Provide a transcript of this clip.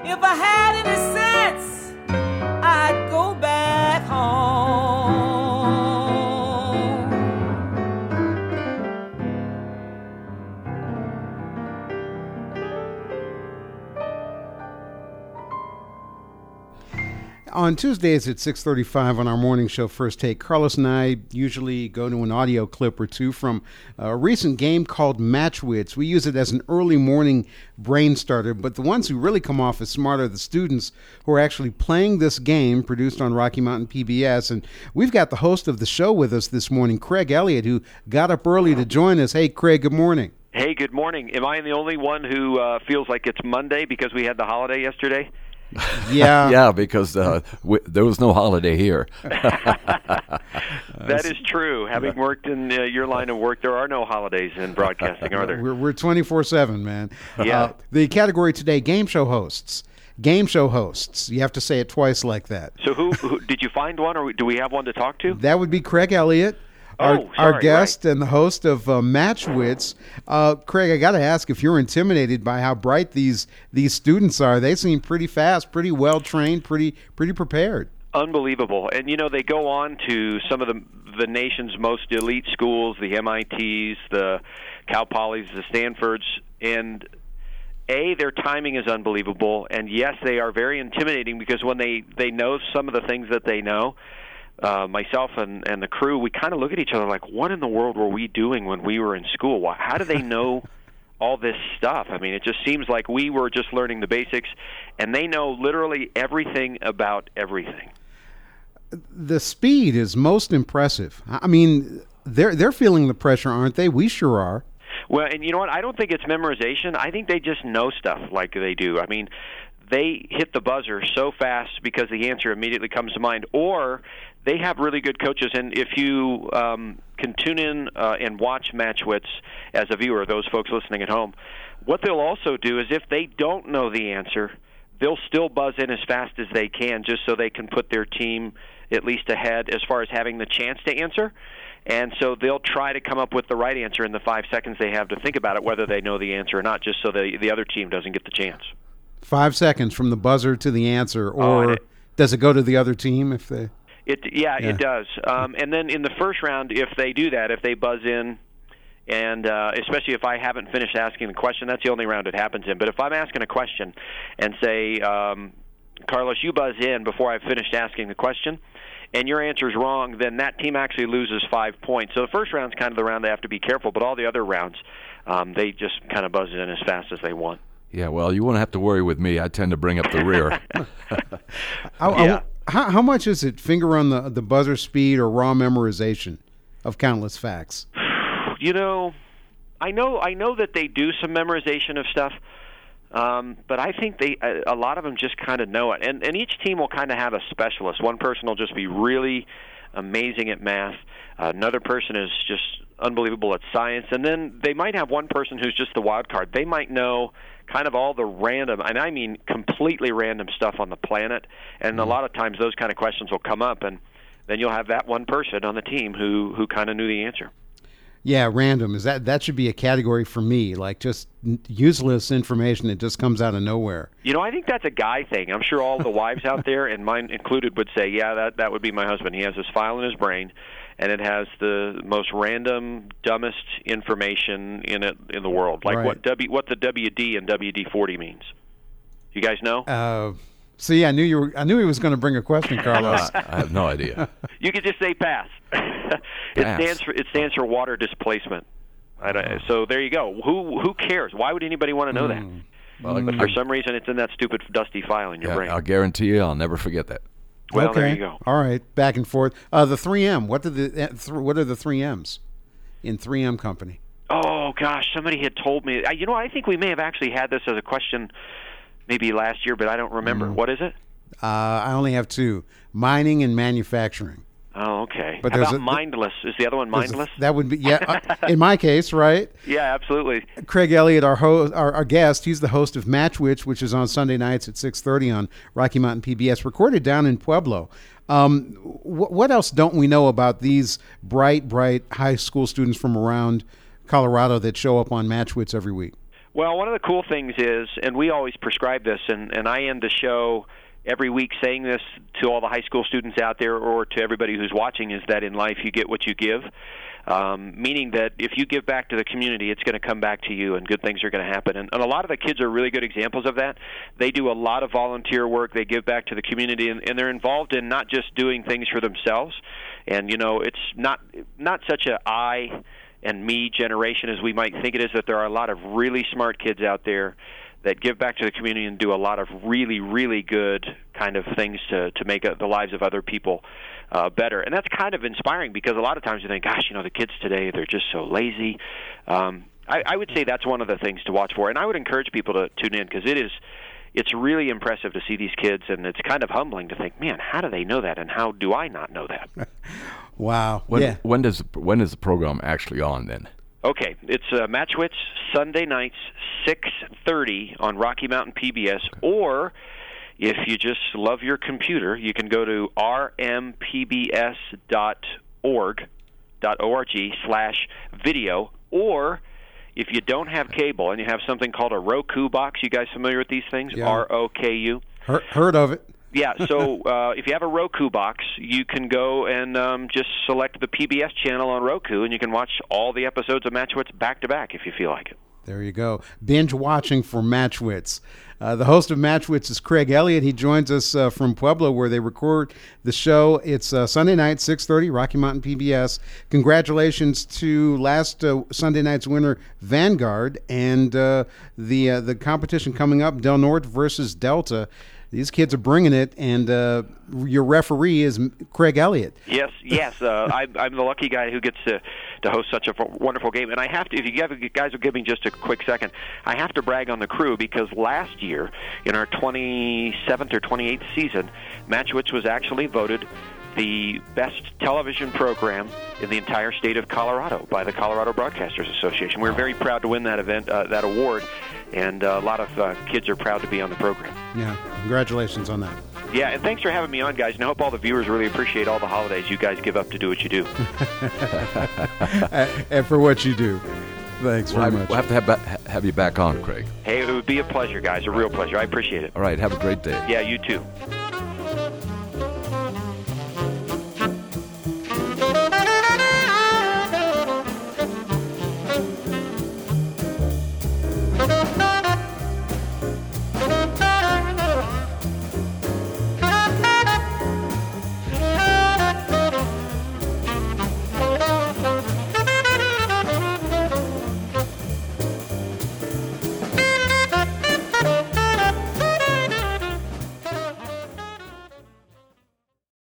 If I had any sense, I'd go back home. On Tuesdays at 6:35 on our morning show, First Take, Carlos and I usually go to an audio clip or two from a recent game called Matchwits. We use it as an early morning brain starter, but the ones who really come off as smart are the students who are actually playing this game produced on Rocky Mountain PBS. And we've got the host of the show with us this morning, Craig Elliott, who got up early to join us. Hey, Craig, good morning. Hey, good morning. Am I the only one who feels like it's Monday because we had the holiday yesterday? Yeah. Yeah, because there was no holiday here. That is true. Having worked in your line of work, there are no holidays in broadcasting, are there? We're 24/7, man. Yeah. The category today, game show hosts. Game show hosts. You have to say it twice like that. So who did you find one, or do we have one to talk to? That would be Craig Elliott, our guest and the host of Matchwits. Craig, I got to ask if you're intimidated by how bright these students are. They seem pretty fast, pretty well trained, pretty prepared. Unbelievable. And, they go on to some of the nation's most elite schools, the MITs, the Cal Polys, the Stanfords, and their timing is unbelievable. And, yes, they are very intimidating because when they know some of the things that they know, myself and the crew, we kind of look at each other like, what in the world were we doing when we were in school? How do they know all this stuff? I mean, it just seems like we were just learning the basics, and they know literally everything about everything. The speed is most impressive. I mean, they're feeling the pressure, aren't they? We sure are. Well, and you know what? I don't think it's memorization. I think they just know stuff like they do. I mean, they hit the buzzer so fast because the answer immediately comes to mind, or they have really good coaches. And if you can tune in and watch Matchwits as a viewer, those folks listening at home, what they'll also do is if they don't know the answer, they'll still buzz in as fast as they can just so they can put their team at least ahead as far as having the chance to answer. And so they'll try to come up with the right answer in the 5 seconds they have to think about it, whether they know the answer or not, just so the other team doesn't get the chance. 5 seconds from the buzzer to the answer, or does it go to the other team if they? It does. And then in the first round, if they do that, if they buzz in, and especially if I haven't finished asking the question, that's the only round it happens in. But if I'm asking a question and say, Carlos, you buzz in before I've finished asking the question, and your answer is wrong, then that team actually loses 5 points. So the first round's kind of the round they have to be careful, but all the other rounds, they just kind of buzz in as fast as they want. Yeah, well, you won't have to worry with me. I tend to bring up the rear. How much is it finger on the buzzer speed or raw memorization of countless facts? I know that they do some memorization of stuff, but I think a lot of them just kind of know it. And each team will kind of have a specialist. One person will just be really amazing at math. Another person is just unbelievable at science. And then they might have one person who's just the wild card. They might know kind of all the random, and I mean completely random stuff on the planet. And a lot of times those kind of questions will come up, and then you'll have that one person on the team who kind of knew the answer. Yeah, random. That should be a category for me, like just useless information that just comes out of nowhere. I think that's a guy thing. I'm sure all the wives out there, and mine included, would say, yeah, that would be my husband. He has this file in his brain, and it has the most random, dumbest information in it in the world, like right. what the WD and WD-40 means. You guys know? See, I knew he was going to bring a question, Carlos. I have no idea. You could just say pass. It stands for water displacement. So there you go. Who cares? Why would anybody want to know that? Well, but for some reason, it's in that stupid dusty file in your brain. I'll guarantee you, I'll never forget that. Well, okay. There you go. All right, back and forth. The 3M. What are the 3Ms in 3M Company? Oh gosh, somebody had told me. I think we may have actually had this as a question maybe last year, but I don't remember. What is it? I only have two: mining and manufacturing. Oh, okay. But how about mindless? Is the other one mindless? That would be, in my case, right? Yeah, absolutely. Craig Elliott, our guest, he's the host of Matchwits, which is on Sunday nights at 6:30 on Rocky Mountain PBS, recorded down in Pueblo. What else don't we know about these bright high school students from around Colorado that show up on Matchwits every week? Well, one of the cool things is, and we always prescribe this, and I end the show every week saying this to all the high school students out there or to everybody who's watching, is that in life you get what you give. Meaning that if you give back to the community, it's going to come back to you, and good things are going to happen. And a lot of the kids are really good examples of that. They do a lot of volunteer work. They give back to the community, and they're involved in not just doing things for themselves. And, you know, it's not such a I and me generation as we might think it is, that there are a lot of really smart kids out there that give back to the community and do a lot of really, really good kind of things to make the lives of other people better. And that's kind of inspiring, because a lot of times you think, gosh, you know, the kids today, they're just so lazy. I would say that's one of the things to watch for. And I would encourage people to tune in, because it's really impressive to see these kids, and it's kind of humbling to think, man, how do they know that, and how do I not know that? Wow. When is the program actually on then? Okay, it's Matchwits Sunday nights, 6:30 on Rocky Mountain PBS, or if you just love your computer, you can go to rmpbs.org/video, or if you don't have cable and you have something called a Roku box, you guys familiar with these things? Yeah. ROKU? Heard of it. Yeah, so if you have a Roku box, you can go and just select the PBS channel on Roku, and you can watch all the episodes of Matchwits back-to-back if you feel like it. There you go. Binge watching for Matchwits. The host of Matchwits is Craig Elliott. He joins us from Pueblo, where they record the show. It's Sunday night, 6:30, Rocky Mountain PBS. Congratulations to last Sunday night's winner, Vanguard, and the competition coming up, Del Norte versus Delta. These kids are bringing it, and your referee is Craig Elliott. Yes. I'm the lucky guy who gets to host such a wonderful game. And I have to, if you guys will give me just a quick second, I have to brag on the crew, because last year, in our 27th or 28th season, Matchwits was actually voted the best television program in the entire state of Colorado by the Colorado Broadcasters Association. We're very proud to win that event, that award, and a lot of kids are proud to be on the program. Yeah, congratulations on that. Yeah, and thanks for having me on, guys, and I hope all the viewers really appreciate all the holidays you guys give up to do what you do. And for what you do. Thanks very much. We'll have to have you back on, Craig. Hey, it would be a pleasure, guys, a real pleasure. I appreciate it. All right, have a great day. Yeah, you too.